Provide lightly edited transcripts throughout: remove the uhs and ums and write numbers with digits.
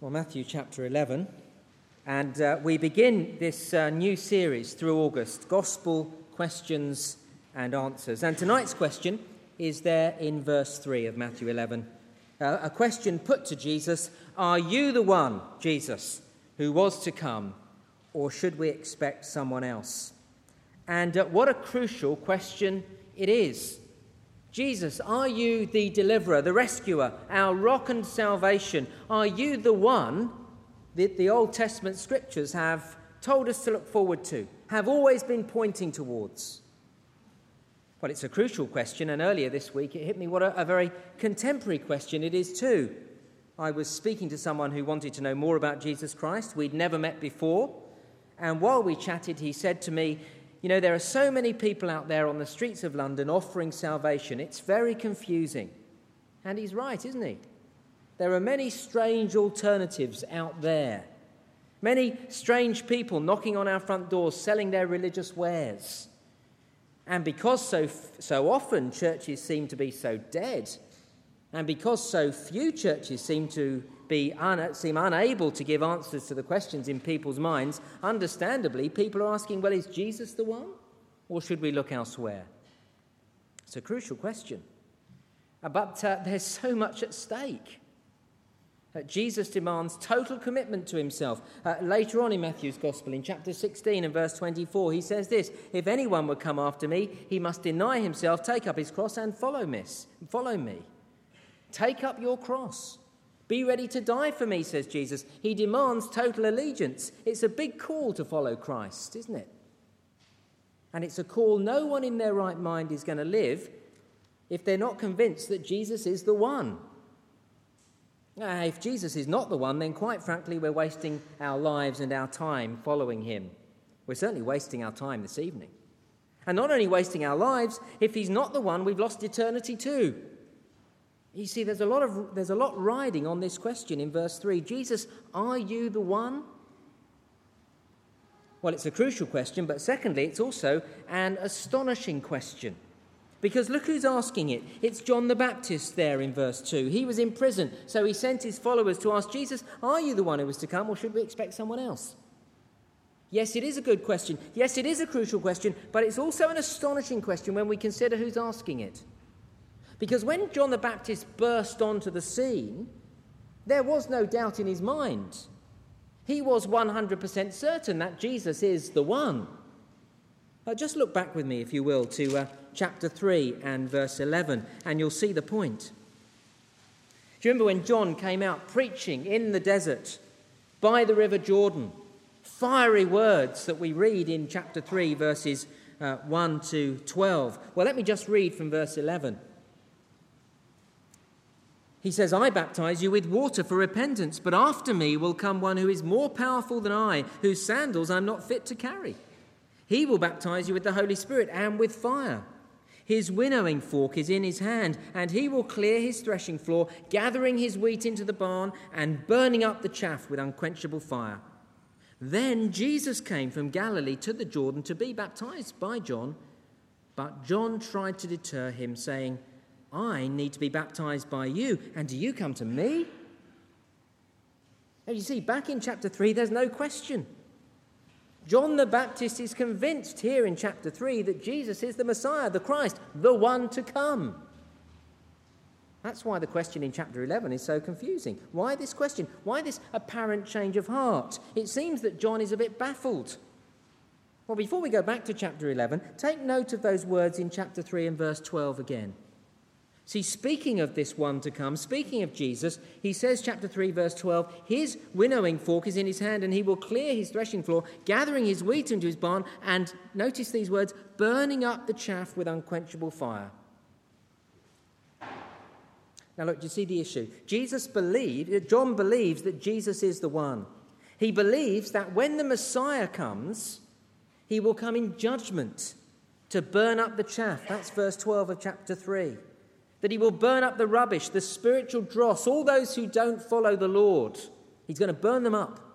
Well, Matthew chapter 11, and we begin this new series through August, Gospel Questions and Answers. And tonight's question is there in verse 3 of Matthew 11. A question put to Jesus: are you the one, Jesus, who was to come, or should we expect someone else? And what a crucial question it is. Jesus, are you the deliverer, the rescuer, our rock and salvation? Are you the one that the Old Testament scriptures have told us to look forward to, have always been pointing towards? Well, it's a crucial question, and earlier this week it hit me what a very contemporary question it is too. I was speaking to someone who wanted to know more about Jesus Christ. We'd never met before, and while we chatted, he said to me, you know, there are so many people out there on the streets of London offering salvation. It's very confusing. And he's right, isn't he? There are many strange alternatives out there. Many strange people knocking on our front doors, selling their religious wares. And because so often churches seem to be so dead, and because so few churches seem unable to give answers to the questions in people's minds, understandably, people are asking, well, is Jesus the one? Or should we look elsewhere? It's a crucial question. But there's so much at stake. Jesus demands total commitment to himself. Later on in Matthew's Gospel, in chapter 16 and verse 24, he says this: if anyone would come after me, he must deny himself, take up his cross and follow me. Take up your cross. Be ready to die for me, says Jesus. He demands total allegiance. It's a big call to follow Christ, isn't it? And it's a call no one in their right mind is going to live if they're not convinced that Jesus is the one. If Jesus is not the one, then quite frankly, we're wasting our lives and our time following him. We're certainly wasting our time this evening. And not only wasting our lives, if he's not the one, we've lost eternity too. You see, there's a lot riding on this question in verse 3. Jesus, are you the one? Well, it's a crucial question, but secondly, it's also an astonishing question. Because look who's asking it. It's John the Baptist there in verse 2. He was in prison, so he sent his followers to ask Jesus, are you the one who was to come, or should we expect someone else? Yes, it is a good question. Yes, it is a crucial question, but it's also an astonishing question when we consider who's asking it. Because when John the Baptist burst onto the scene, there was no doubt in his mind. He was 100% certain that Jesus is the one. Just look back with me, if you will, to chapter 3 and verse 11, and you'll see the point. Do you remember when John came out preaching in the desert by the river Jordan? Fiery words that we read in chapter 3, verses 1 to 12. Well, let me just read from verse 11. He says, I baptize you with water for repentance, but after me will come one who is more powerful than I, whose sandals I'm not fit to carry. He will baptize you with the Holy Spirit and with fire. His winnowing fork is in his hand, and he will clear his threshing floor, gathering his wheat into the barn and burning up the chaff with unquenchable fire. Then Jesus came from Galilee to the Jordan to be baptized by John, but John tried to deter him, saying, I need to be baptized by you, and do you come to me? Now you see, back in chapter 3, there's no question. John the Baptist is convinced here in chapter 3 that Jesus is the Messiah, the Christ, the one to come. That's why the question in chapter 11 is so confusing. Why this question? Why this apparent change of heart? It seems that John is a bit baffled. Well, before we go back to chapter 11, take note of those words in chapter 3 and verse 12 again. See, speaking of this one to come, speaking of Jesus, he says, chapter 3, verse 12, his winnowing fork is in his hand, and he will clear his threshing floor, gathering his wheat into his barn, and, notice these words, burning up the chaff with unquenchable fire. Now look, do you see the issue? John believes that Jesus is the one. He believes that when the Messiah comes, he will come in judgment to burn up the chaff. That's verse 12 of chapter 3. That he will burn up the rubbish, the spiritual dross, all those who don't follow the Lord. He's going to burn them up.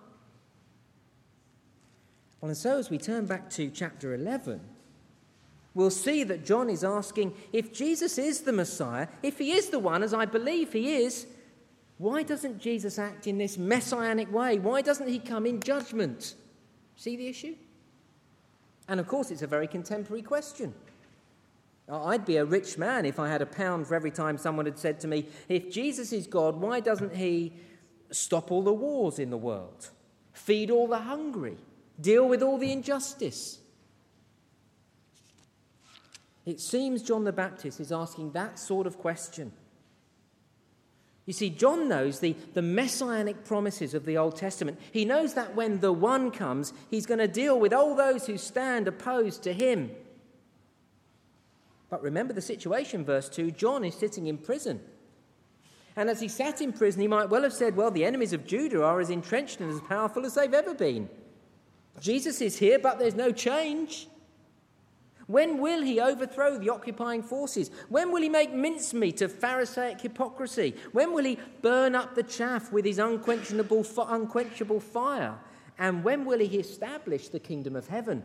Well, and so as we turn back to chapter 11, we'll see that John is asking, if Jesus is the Messiah, if he is the one, as I believe he is, Why doesn't Jesus act in this messianic way? Why doesn't he come in judgment? See the issue? And of course, it's a very contemporary question. I'd be a rich man if I had £1 for every time someone had said to me, if Jesus is God, why doesn't he stop all the wars in the world, feed all the hungry, deal with all the injustice? It seems John the Baptist is asking that sort of question. You see, John knows the messianic promises of the Old Testament. He knows that when the one comes, he's going to deal with all those who stand opposed to him. But remember the situation, verse 2, John is sitting in prison. And as he sat in prison, he might well have said, well, the enemies of Judah are as entrenched and as powerful as they've ever been. Jesus is here, but there's no change. When will he overthrow the occupying forces? When will he make mincemeat of Pharisaic hypocrisy? When will he burn up the chaff with his unquenchable fire? And when will he establish the kingdom of heaven?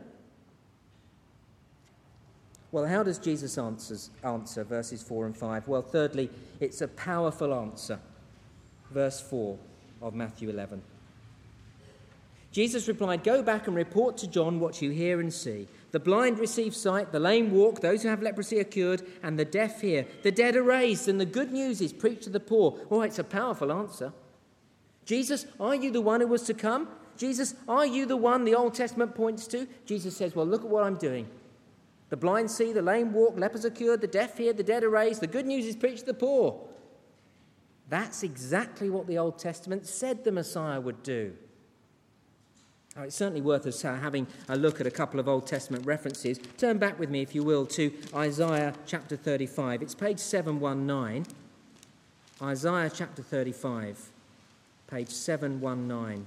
Well, how does Jesus answer verses 4 and 5? Well, thirdly, it's a powerful answer. Verse 4 of Matthew 11. Jesus replied, "Go back and report to John what you hear and see. The blind receive sight, the lame walk, those who have leprosy are cured, and the deaf hear. The dead are raised, and the good news is preached to the poor." Oh, it's a powerful answer. Jesus, are you the one who was to come? Jesus, are you the one the Old Testament points to? Jesus says, well, look at what I'm doing. The blind see, the lame walk, lepers are cured, the deaf hear, the dead are raised, the good news is preached to the poor. That's exactly what the Old Testament said the Messiah would do. Oh, it's certainly worth us having a look at a couple of Old Testament references. Turn back with me, if you will, to Isaiah chapter 35. It's page 719. Isaiah chapter 35, page 719.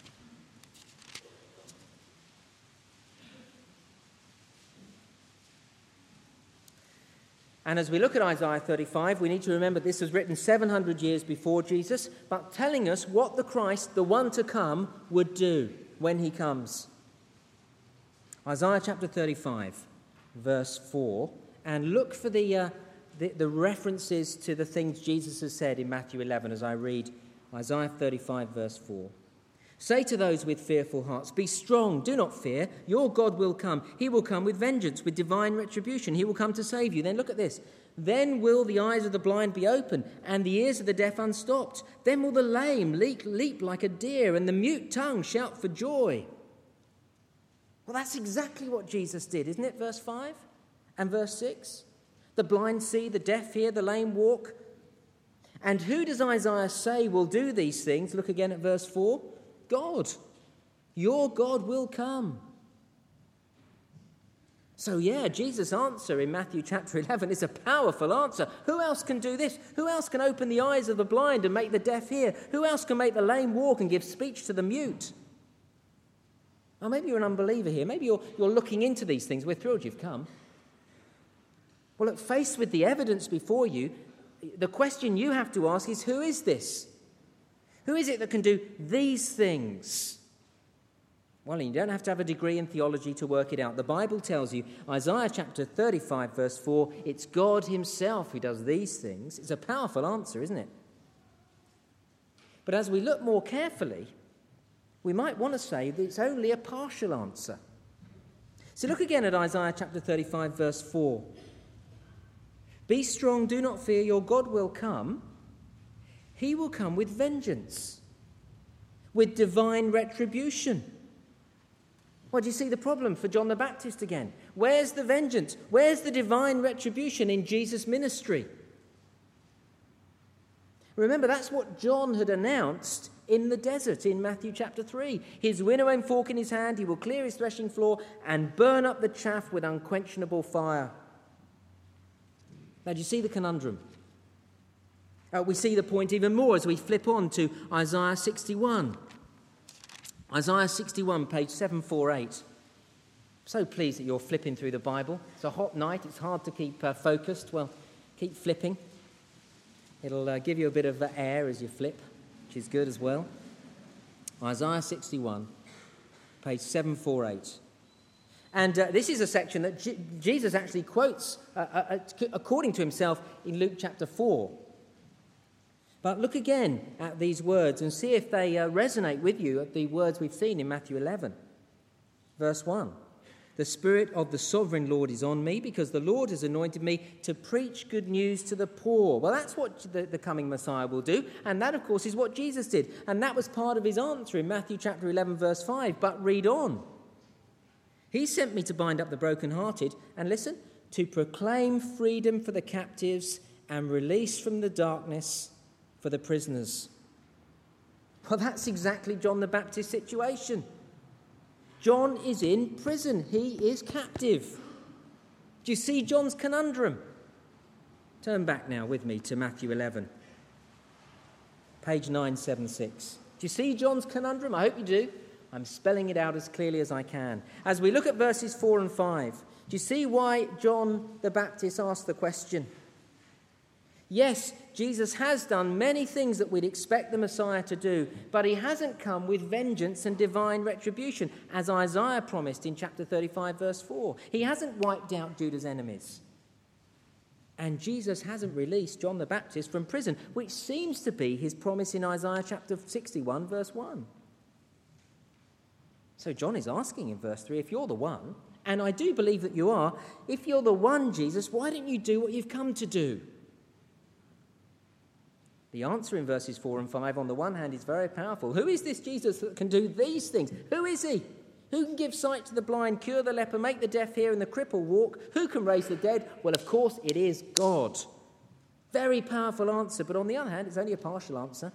And as we look at Isaiah 35, we need to remember this was written 700 years before Jesus, but telling us what the Christ, the one to come, would do when he comes. Isaiah chapter 35, verse 4, and look for the references to the things Jesus has said in Matthew 11 as I read Isaiah 35, verse 4. "Say to those with fearful hearts, be strong, do not fear, your God will come. He will come with vengeance, with divine retribution. He will come to save you." Then look at this. "Then will the eyes of the blind be open, and the ears of the deaf unstopped. Then will the lame leap like a deer, and the mute tongue shout for joy." Well, that's exactly what Jesus did, isn't it? Verse 5 and verse 6. The blind see, the deaf hear, the lame walk. And who does Isaiah say will do these things? Look again at verse 4. God. Your God will come. So Jesus' answer in Matthew chapter 11 is a powerful answer. Who else can do this? Who else can open the eyes of the blind and make the deaf hear? Who else can make the lame walk and give speech to the mute? Oh, maybe you're an unbeliever here. Maybe you're looking into these things. We're thrilled you've come. Well, look, faced with the evidence before you, the question you have to ask is, who is this? Who is it that can do these things? Well, you don't have to have a degree in theology to work it out. The Bible tells you, Isaiah chapter 35, verse 4, it's God himself who does these things. It's a powerful answer, isn't it? But as we look more carefully, we might want to say that it's only a partial answer. So look again at Isaiah chapter 35, verse 4. "Be strong, do not fear, your God will come. He will come with vengeance, with divine retribution." Well, do you see the problem for John the Baptist again? Where's the vengeance? Where's the divine retribution in Jesus' ministry? Remember, that's what John had announced in the desert in Matthew chapter 3. His winnowing fork in his hand, he will clear his threshing floor and burn up the chaff with unquenchable fire. Now, do you see the conundrum? We see the point even more as we flip on to Isaiah 61. Isaiah 61, page 748. So pleased that you're flipping through the Bible. It's a hot night. It's hard to keep focused. Well, keep flipping. It'll give you a bit of air as you flip, which is good as well. Isaiah 61, page 748. And this is a section that Jesus actually quotes according to himself in Luke chapter 4. But look again at these words and see if they resonate with you at the words we've seen in Matthew 11. Verse 1. The Spirit of the Sovereign Lord is on me because the Lord has anointed me to preach good news to the poor. Well, that's what the coming Messiah will do. And that, of course, is what Jesus did. And that was part of his answer in Matthew chapter 11, verse 5. But read on. He sent me to bind up the brokenhearted and, listen, to proclaim freedom for the captives and release from the darkness for the prisoners. Well, that's exactly John the Baptist's situation. John is in prison. He is captive. Do you see John's conundrum? Turn back now with me to Matthew 11, page 976. Do you see John's conundrum? I hope you do. I'm spelling it out as clearly as I can. As we look at verses 4 and 5, do you see why John the Baptist asked the question? Yes, Jesus has done many things that we'd expect the Messiah to do, but he hasn't come with vengeance and divine retribution, as Isaiah promised in chapter 35, verse 4. He hasn't wiped out Judah's enemies. And Jesus hasn't released John the Baptist from prison, which seems to be his promise in Isaiah chapter 61, verse 1. So John is asking in verse 3, if you're the one, and I do believe that you are, if you're the one, Jesus, why don't you do what you've come to do? The answer in verses 4 and 5 on the one hand is very powerful. Who is this Jesus that can do these things? Who is he? Who can give sight to the blind, cure the leper, make the deaf hear and the cripple walk? Who can raise the dead? Well, of course, it is God. Very powerful answer, but on the other hand, it's only a partial answer.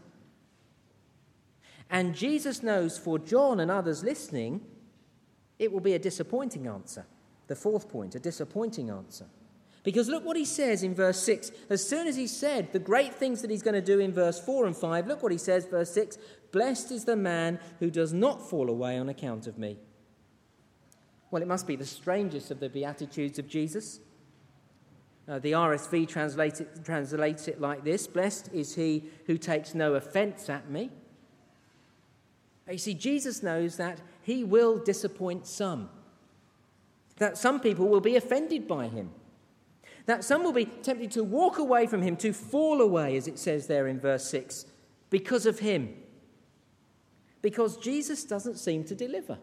And Jesus knows for John and others listening, it will be a disappointing answer. The fourth point, a disappointing answer. Because look what he says in verse 6. As soon as he said the great things that he's going to do in verse 4 and 5, look what he says, verse 6. Blessed is the man who does not fall away on account of me. Well, it must be the strangest of the Beatitudes of Jesus. The RSV translates it like this. Blessed is he who takes no offence at me. You see, Jesus knows that he will disappoint some. That some people will be offended by him. That some will be tempted to walk away from him, to fall away, as it says there in verse 6, because of him. Because Jesus doesn't seem to deliver.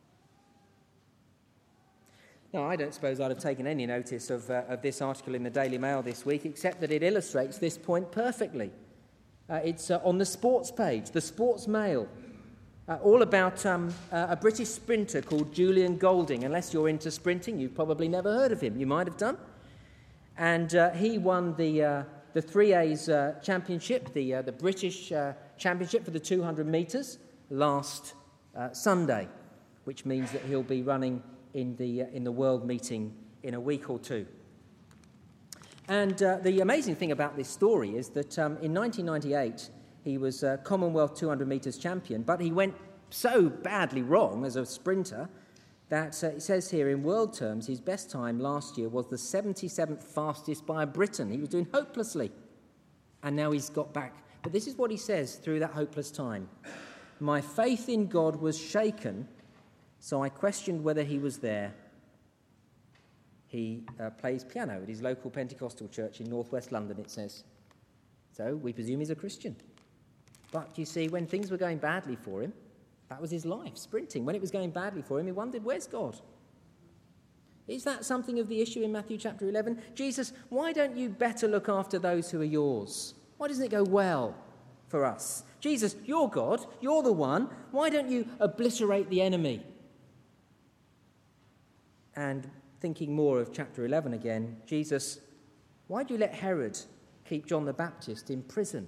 Now, I don't suppose I'd have taken any notice of this article in the Daily Mail this week, except that it illustrates this point perfectly. It's on the sports page, the Sports Mail, all about a British sprinter called Julian Golding. Unless you're into sprinting, you've probably never heard of him. You might have done. And he won the 3A's championship, the British championship for the 200 metres last Sunday, which means that he'll be running in the world meeting in a week or two. And the amazing thing about this story is that in 1998 he was Commonwealth 200 metres champion, but he went so badly wrong as a sprinter that it says here in world terms his best time last year was the 77th fastest by a Briton. He was doing hopelessly, and now he's got back. But this is what he says through that hopeless time. My faith in God was shaken, so I questioned whether he was there. He plays piano at his local Pentecostal church in northwest London, it says. So we presume he's a Christian. But you see, when things were going badly for him, that was his life, sprinting. When it was going badly for him, he wondered, where's God? Is that something of the issue in Matthew chapter 11? Jesus, why don't you better look after those who are yours? Why doesn't it go well for us? Jesus, you're God, you're the one. Why don't you obliterate the enemy? And thinking more of chapter 11 again, Jesus, why do you let Herod keep John the Baptist in prison?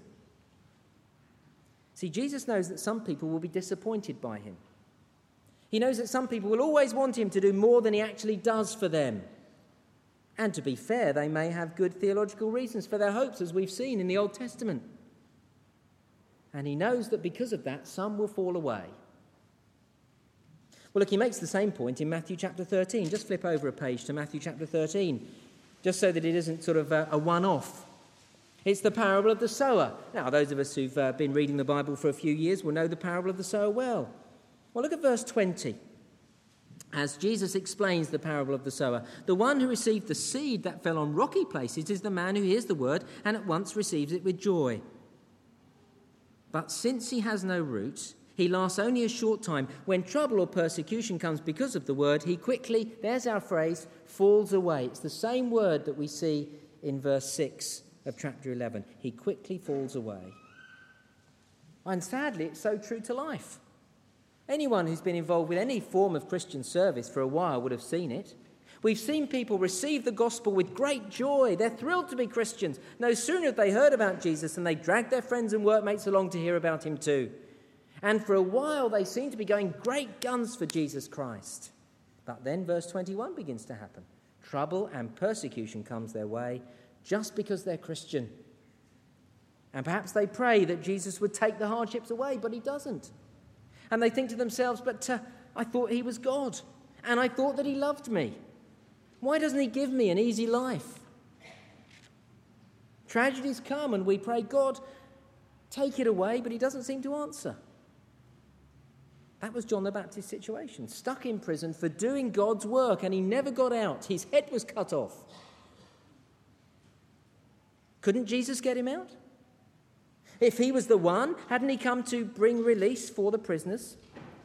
See, Jesus knows that some people will be disappointed by him. He knows that some people will always want him to do more than he actually does for them. And to be fair, they may have good theological reasons for their hopes, as we've seen in the Old Testament. And he knows that because of that, some will fall away. Well, look, he makes the same point in Matthew chapter 13. Just flip over a page to Matthew chapter 13, just so that it isn't sort of a one-off. It's the parable of the sower. Now, those of us who've been reading the Bible for a few years will know the parable of the sower well. Well, look at verse 20. As Jesus explains the parable of the sower, the one who received the seed that fell on rocky places is the man who hears the word and at once receives it with joy. But since he has no root, he lasts only a short time. When trouble or persecution comes because of the word, he quickly, there's our phrase, falls away. It's the same word that we see in verse 6 of chapter 11. He quickly falls away. And sadly, it's so true to life. Anyone who's been involved with any form of Christian service for a while would have seen it. We've seen people receive the gospel with great joy. They're thrilled to be Christians. No sooner have they heard about Jesus than they drag their friends and workmates along to hear about him too. And for a while they seem to be going great guns for Jesus Christ. But then verse 21 begins to happen. Trouble and persecution comes their way just because they're Christian. And perhaps they pray that Jesus would take the hardships away, but he doesn't. And they think to themselves, but I thought he was God, and I thought that he loved me. Why doesn't he give me an easy life? Tragedies come and we pray, God, take it away, but he doesn't seem to answer. That was John the Baptist's situation, stuck in prison for doing God's work, and he never got out. His head was cut off. Couldn't Jesus get him out? If he was the one, hadn't he come to bring release for the prisoners?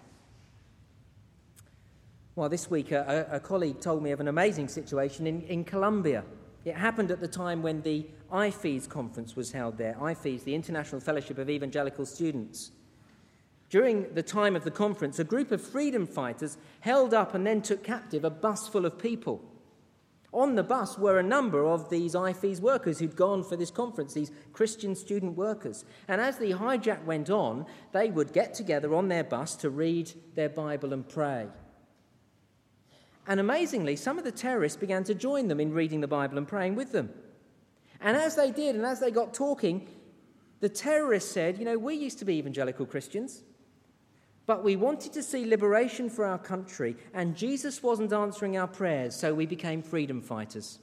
Well, this week a colleague told me of an amazing situation in Colombia. It happened at the time when the IFES conference was held there. IFES, the International Fellowship of Evangelical Students. During the time of the conference, a group of freedom fighters held up and then took captive a bus full of people. On the bus were a number of these IFES workers who'd gone for this conference, these Christian student workers. And as the hijack went on, they would get together on their bus to read their Bible and pray. And amazingly, some of the terrorists began to join them in reading the Bible and praying with them. And as they did, and as they got talking, the terrorists said, we used to be evangelical Christians, but we wanted to see liberation for our country, and Jesus wasn't answering our prayers, so we became freedom fighters.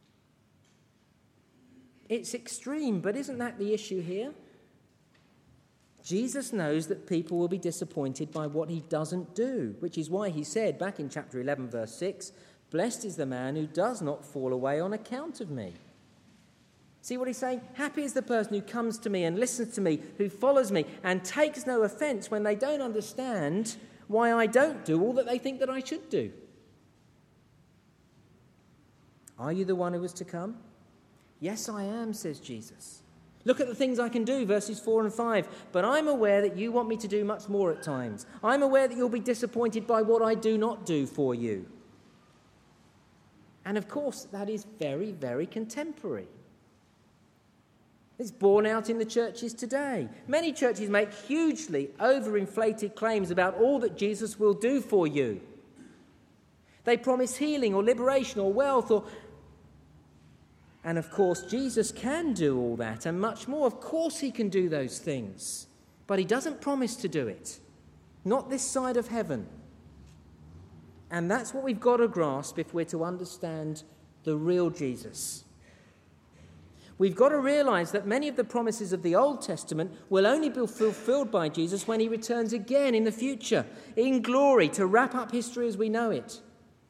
It's extreme, but isn't that the issue here? Jesus knows that people will be disappointed by what he doesn't do, which is why he said back in chapter 11, verse 6, "Blessed is the man who does not fall away on account of me." See what he's saying? Happy is the person who comes to me and listens to me, who follows me, and takes no offence when they don't understand why I don't do all that they think that I should do. Are you the one who is to come? Yes, I am, says Jesus. Look at the things I can do, verses 4 and 5. But I'm aware that you want me to do much more at times. I'm aware that you'll be disappointed by what I do not do for you. And of course, that is very, very contemporary. It's borne out in the churches today. Many churches make hugely overinflated claims about all that Jesus will do for you. They promise healing or liberation or wealth And of course, Jesus can do all that and much more. Of course he can do those things. But he doesn't promise to do it. Not this side of heaven. And that's what we've got to grasp if we're to understand the real Jesus. We've got to realise that many of the promises of the Old Testament will only be fulfilled by Jesus when he returns again in the future, in glory, to wrap up history as we know it.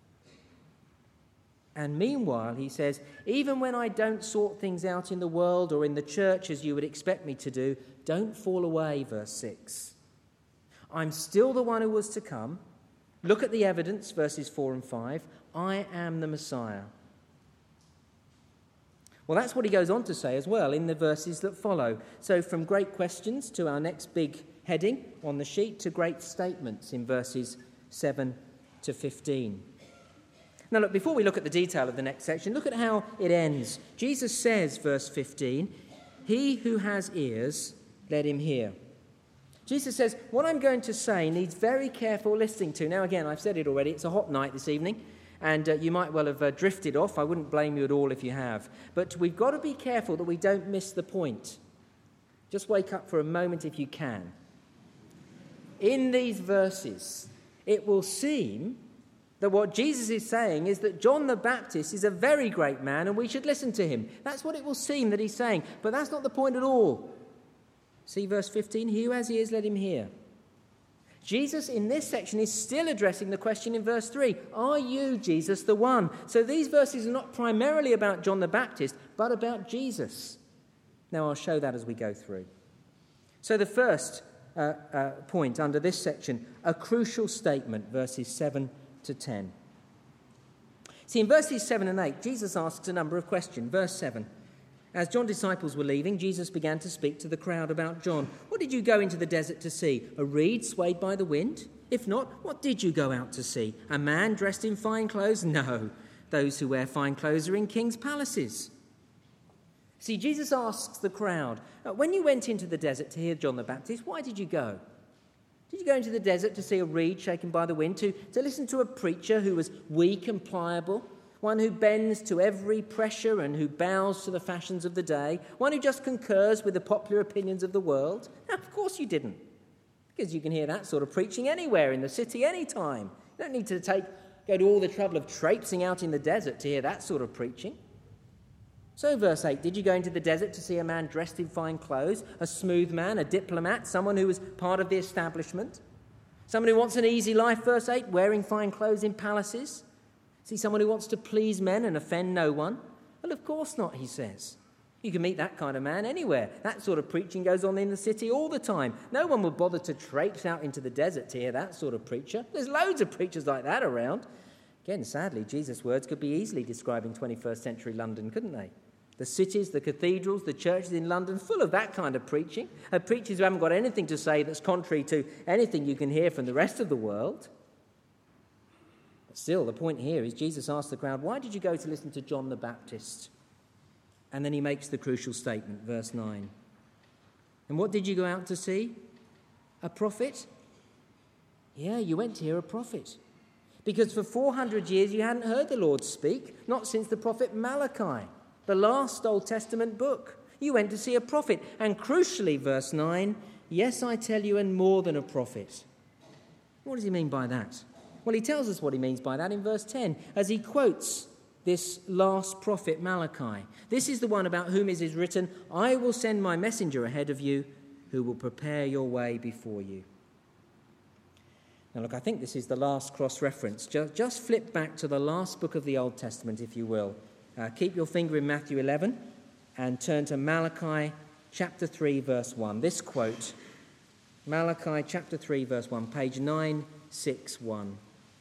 And meanwhile, he says, even when I don't sort things out in the world or in the church as you would expect me to do, don't fall away, verse 6. I'm still the one who was to come. Look at the evidence, verses 4 and 5. I am the Messiah. Well, that's what he goes on to say as well in the verses that follow. So from great questions to our next big heading on the sheet to great statements in verses 7 to 15. Now, look, before we look at the detail of the next section, look at how it ends. Jesus says, verse 15, he who has ears, let him hear. Jesus says, what I'm going to say needs very careful listening to. Now, again, I've said it already, it's a hot night this evening, and you might well have drifted off. I wouldn't blame you at all if you have. But we've got to be careful that we don't miss the point. Just wake up for a moment if you can. In these verses, it will seem that what Jesus is saying is that John the Baptist is a very great man and we should listen to him. That's what it will seem that he's saying, but that's not the point at all. See verse 15, he who has ears, let him hear. Jesus in this section is still addressing the question in verse 3, are you, Jesus, the one? So these verses are not primarily about John the Baptist, but about Jesus. Now I'll show that as we go through. So the first point under this section, a crucial statement, verses 7 to 10. See, in verses 7 and 8, Jesus asks a number of questions. Verse 7, as John's disciples were leaving, Jesus began to speak to the crowd about John. What did you go into the desert to see? A reed swayed by the wind? If not, what did you go out to see? A man dressed in fine clothes? No, those who wear fine clothes are in king's palaces. See, Jesus asks the crowd, when you went into the desert to hear John the Baptist, why did you go? Did you go into the desert to see a reed shaken by the wind, to listen to a preacher who was weak and pliable, one who bends to every pressure and who bows to the fashions of the day, one who just concurs with the popular opinions of the world? No, of course you didn't, because you can hear that sort of preaching anywhere in the city, anytime. You don't need to go to all the trouble of traipsing out in the desert to hear that sort of preaching. So verse 8, did you go into the desert to see a man dressed in fine clothes, a smooth man, a diplomat, someone who was part of the establishment? Someone who wants an easy life, verse 8, wearing fine clothes in palaces? See, someone who wants to please men and offend no one? Well, of course not, he says. You can meet that kind of man anywhere. That sort of preaching goes on in the city all the time. No one would bother to traipse out into the desert to hear that sort of preacher. There's loads of preachers like that around. Again, sadly, Jesus' words could be easily describing 21st century London, couldn't they? The cities, the cathedrals, the churches in London, full of that kind of preaching. Preachers who haven't got anything to say that's contrary to anything you can hear from the rest of the world. But still, the point here is Jesus asked the crowd, why did you go to listen to John the Baptist? And then he makes the crucial statement, verse 9. And what did you go out to see? A prophet? Yeah, you went to hear a prophet. Because for 400 years you hadn't heard the Lord speak, not since the prophet Malachi, the last Old Testament book. You went to see a prophet. And crucially, verse 9, yes, I tell you, and more than a prophet. What does he mean by that? Well, he tells us what he means by that in verse 10, as he quotes this last prophet Malachi. This is the one about whom it is written, I will send my messenger ahead of you, who will prepare your way before you. Now, look, I think this is the last cross-reference. Just flip back to the last book of the Old Testament, if you will. Keep your finger in Matthew 11 and turn to Malachi chapter 3, verse 1. This quote, Malachi chapter 3, verse 1, page 961.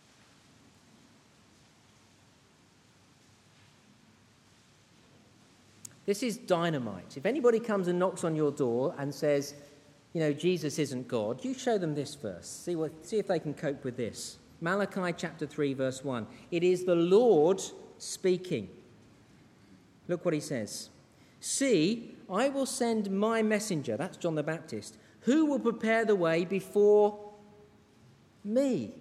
This is dynamite. If anybody comes and knocks on your door and says, you know, Jesus isn't God, you show them this verse. See if they can cope with this. Malachi chapter 3, verse 1. It is the Lord speaking. Look what he says. See, I will send my messenger, that's John the Baptist, who will prepare the way before me.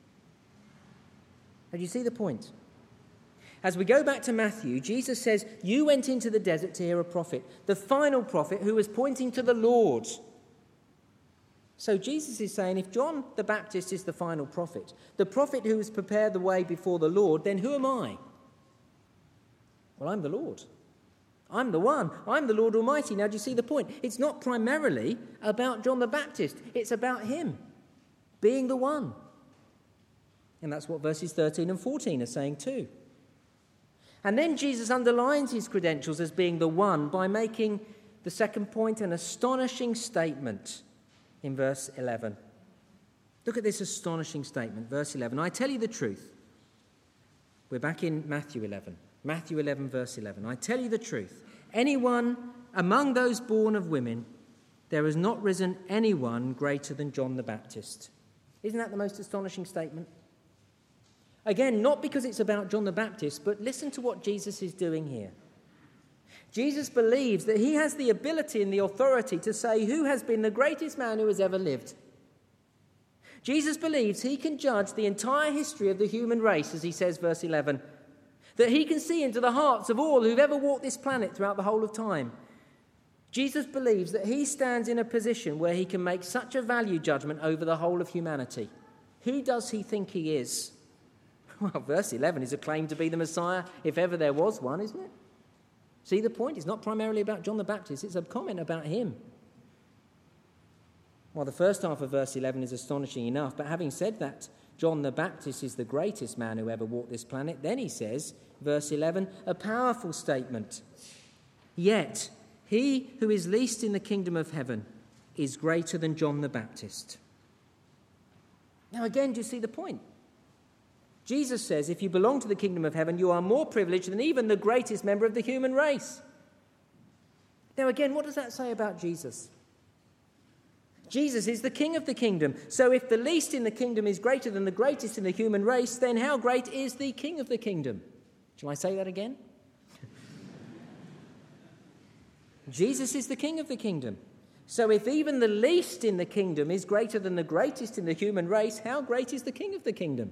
Now, do you see the point? As we go back to Matthew, Jesus says, you went into the desert to hear a prophet, the final prophet who was pointing to the Lord. So Jesus is saying, if John the Baptist is the final prophet, the prophet who has prepared the way before the Lord, then who am I? Well, I'm the Lord. I'm the one. I'm the Lord Almighty. Now, do you see the point? It's not primarily about John the Baptist. It's about him being the one. And that's what verses 13 and 14 are saying too. And then Jesus underlines his credentials as being the one by making the second point an astonishing statement in verse 11. Look at this astonishing statement, verse 11. I tell you the truth. We're back in Matthew 11. Matthew 11, verse 11. I tell you the truth. Anyone among those born of women, there has not risen anyone greater than John the Baptist. Isn't that the most astonishing statement? Again, not because it's about John the Baptist, but listen to what Jesus is doing here. Jesus believes that he has the ability and the authority to say who has been the greatest man who has ever lived. Jesus believes he can judge the entire history of the human race, as he says, verse 11, that he can see into the hearts of all who've ever walked this planet throughout the whole of time. Jesus believes that he stands in a position where he can make such a value judgment over the whole of humanity. Who does he think he is? Well, verse 11 is a claim to be the Messiah, if ever there was one, isn't it? See the point? It's not primarily about John the Baptist, it's a comment about him. Well, the first half of verse 11 is astonishing enough, but having said that, John the Baptist is the greatest man who ever walked this planet, then he says, verse 11, a powerful statement. Yet, he who is least in the kingdom of heaven is greater than John the Baptist. Now again, do you see the point? Jesus says, if you belong to the kingdom of heaven, you are more privileged than even the greatest member of the human race. Now again, what does that say about Jesus? Jesus is the king of the kingdom. So if the least in the kingdom is greater than the greatest in the human race, then how great is the king of the kingdom? Shall I say that again? Jesus is the king of the kingdom. So if even the least in the kingdom is greater than the greatest in the human race, how great is the king of the kingdom?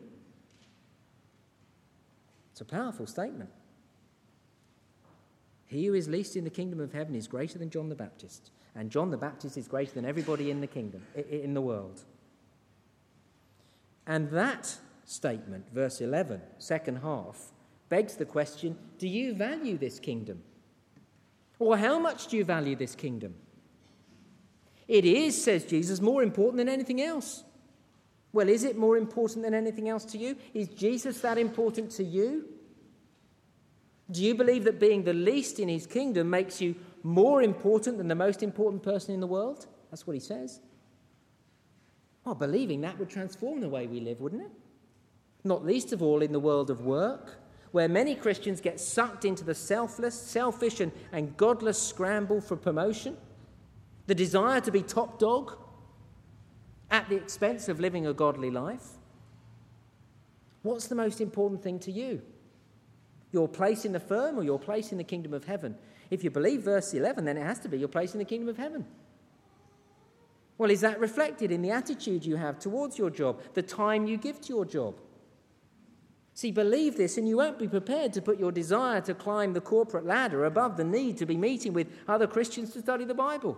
It's a powerful statement. He who is least in the kingdom of heaven is greater than John the Baptist. And John the Baptist is greater than everybody in the kingdom, in the world. And that statement, verse 11, second half, begs the question, do you value this kingdom? Or how much do you value this kingdom? It is, says Jesus, more important than anything else. Well, is it more important than anything else to you? Is Jesus that important to you? Do you believe that being the least in his kingdom makes you more important than the most important person in the world? That's what he says. Well, believing that would transform the way we live, wouldn't it? Not least of all in the world of work, where many Christians get sucked into the selfless, selfish and godless scramble for promotion, the desire to be top dog at the expense of living a godly life. What's the most important thing to you? Your place in the firm or your place in the kingdom of heaven? If you believe verse 11, then it has to be your place in the kingdom of heaven. Well, is that reflected in the attitude you have towards your job, the time you give to your job? See, believe this and you won't be prepared to put your desire to climb the corporate ladder above the need to be meeting with other Christians to study the Bible.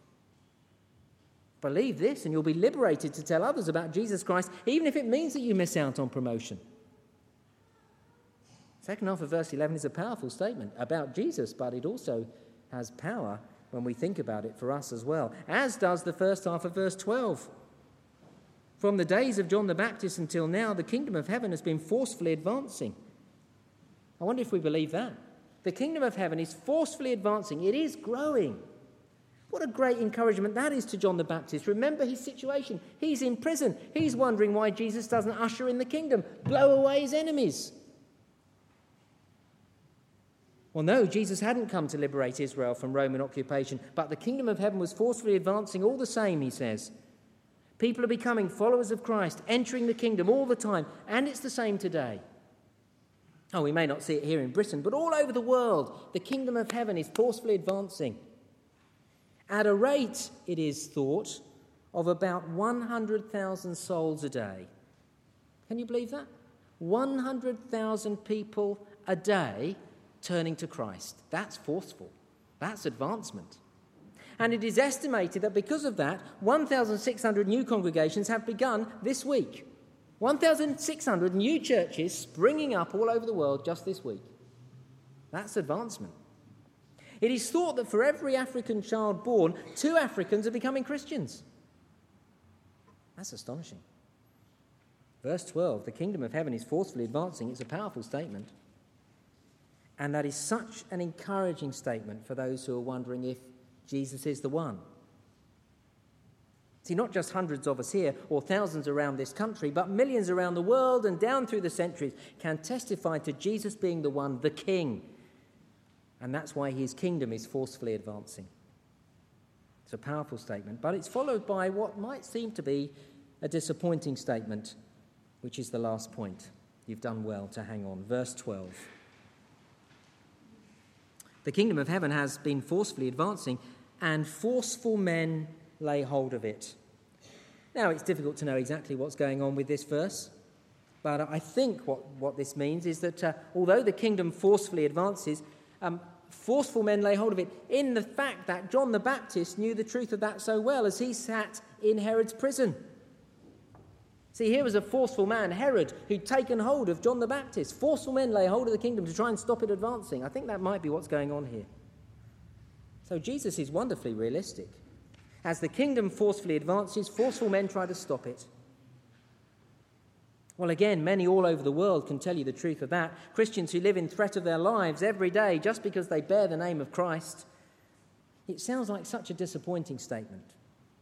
Believe this and you'll be liberated to tell others about Jesus Christ, even if it means that you miss out on promotion. Second half of verse 11 is a powerful statement about Jesus, but it also has power when we think about it for us as well, as does the first half of verse 12. From the days of John the Baptist until now, the kingdom of heaven has been forcefully advancing. I wonder if we believe that. The kingdom of heaven is forcefully advancing. It is growing. What a great encouragement that is to John the Baptist. Remember his situation. He's in prison. He's wondering why Jesus doesn't usher in the kingdom, blow away his enemies. Well, no, Jesus hadn't come to liberate Israel from Roman occupation, but the kingdom of heaven was forcefully advancing all the same, he says. People are becoming followers of Christ, entering the kingdom all the time, and it's the same today. Oh, we may not see it here in Britain, but all over the world, the kingdom of heaven is forcefully advancing. At a rate, it is thought, of about 100,000 souls a day. Can you believe that? 100,000 people a day turning to Christ. That's forceful. That's advancement. And it is estimated that because of that, 1,600 new congregations have begun this week. 1,600 new churches springing up all over the world just this week. That's advancement. It is thought that for every African child born, 2 Africans are becoming Christians. That's astonishing. Verse 12, the kingdom of heaven is forcefully advancing. It's a powerful statement. And that is such an encouraging statement for those who are wondering if Jesus is the one. See, not just hundreds of us here or thousands around this country, but millions around the world and down through the centuries can testify to Jesus being the one, the King. And that's why his kingdom is forcefully advancing. It's a powerful statement, but it's followed by what might seem to be a disappointing statement, which is the last point. You've done well to hang on. Verse 12. The kingdom of heaven has been forcefully advancing, and forceful men lay hold of it. Now, it's difficult to know exactly what's going on with this verse, but I think what this means is that although the kingdom forcefully advances, forceful men lay hold of it in the fact that John the Baptist knew the truth of that so well as he sat in Herod's prison. See, here was a forceful man, Herod, who'd taken hold of John the Baptist. Forceful men lay hold of the kingdom to try and stop it advancing. I think that might be what's going on here. So Jesus is wonderfully realistic. As the kingdom forcefully advances, forceful men try to stop it. Well, again, many all over the world can tell you the truth of that. Christians who live in threat of their lives every day just because they bear the name of Christ. It sounds like such a disappointing statement.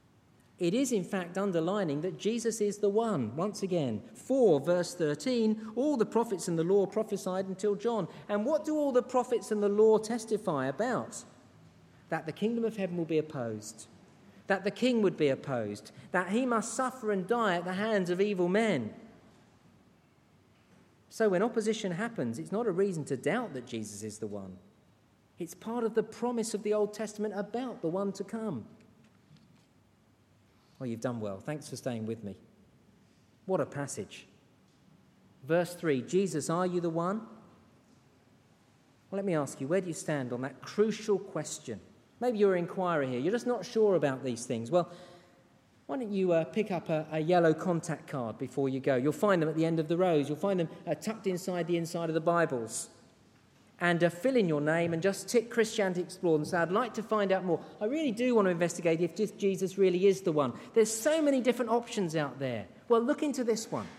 it is in fact underlining that Jesus is the one. Once again, 4 verse 13, all the prophets and the law prophesied until John. And what do all the prophets and the law testify about? That the kingdom of heaven will be opposed, that the king would be opposed, that he must suffer and die at the hands of evil men. So when opposition happens, it's not a reason to doubt that Jesus is the one. It's part of the promise of the Old Testament about the one to come. Well, you've done well. Thanks for staying with me. What a passage. Verse 3, Jesus, are you the one? Well, let me ask you, where do you stand on that crucial question? Maybe you're an inquirer here. You're just not sure about these things. Well, why don't you pick up a yellow contact card before you go? You'll find them at the end of the rows. You'll find them tucked inside the inside of the Bibles. And fill in your name and just tick Christianity Explored and say, I'd like to find out more. I really do want to investigate if Jesus really is the one. There's so many different options out there. Well, look into this one.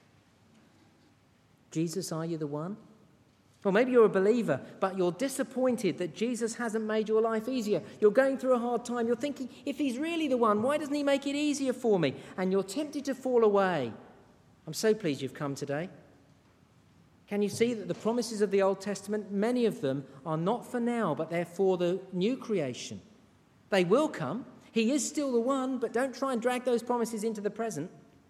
Jesus, are you the one? Or maybe you're a believer, but you're disappointed that Jesus hasn't made your life easier. You're going through a hard time. You're thinking, if he's really the one, why doesn't he make it easier for me? And you're tempted to fall away. I'm so pleased you've come today. Can you see that the promises of the Old Testament, many of them are not for now, but they're for the new creation? They will come. He is still the one, but don't try and drag those promises into the present.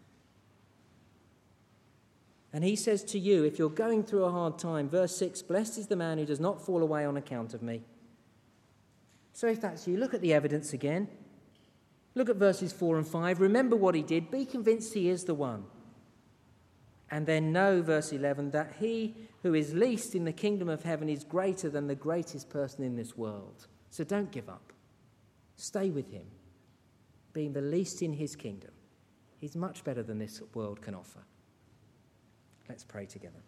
And he says to you, if you're going through a hard time, verse 6, blessed is the man who does not fall away on account of me. So if that's you, look at the evidence again. Look at verses 4 and 5. Remember what he did. Be convinced he is the one. And then know, verse 11, that he who is least in the kingdom of heaven is greater than the greatest person in this world. So don't give up. Stay with him, being the least in his kingdom. He's much better than this world can offer. Let's pray together.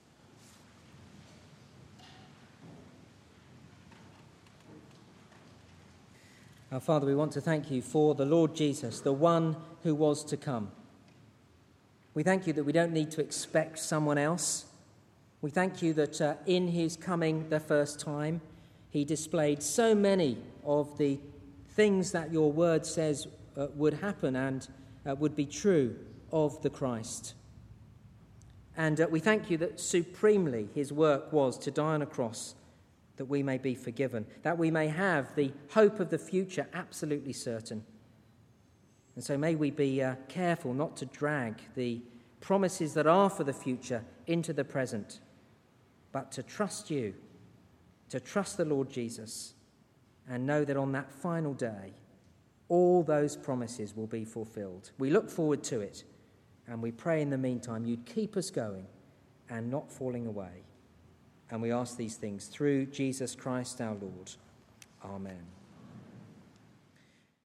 Our Father, we want to thank you for the Lord Jesus, the one who was to come. We thank you that we don't need to expect someone else. We thank you that in his coming the first time, he displayed so many of the things that your word says would happen and would be true of the Christ. And we thank you that supremely his work was to die on a cross that we may be forgiven, that we may have the hope of the future absolutely certain. And so may we be careful not to drag the promises that are for the future into the present, but to trust you, to trust the Lord Jesus, and know that on that final day, all those promises will be fulfilled. We look forward to it, and we pray in the meantime you'd keep us going and not falling away. And we ask these things through Jesus Christ our Lord. Amen.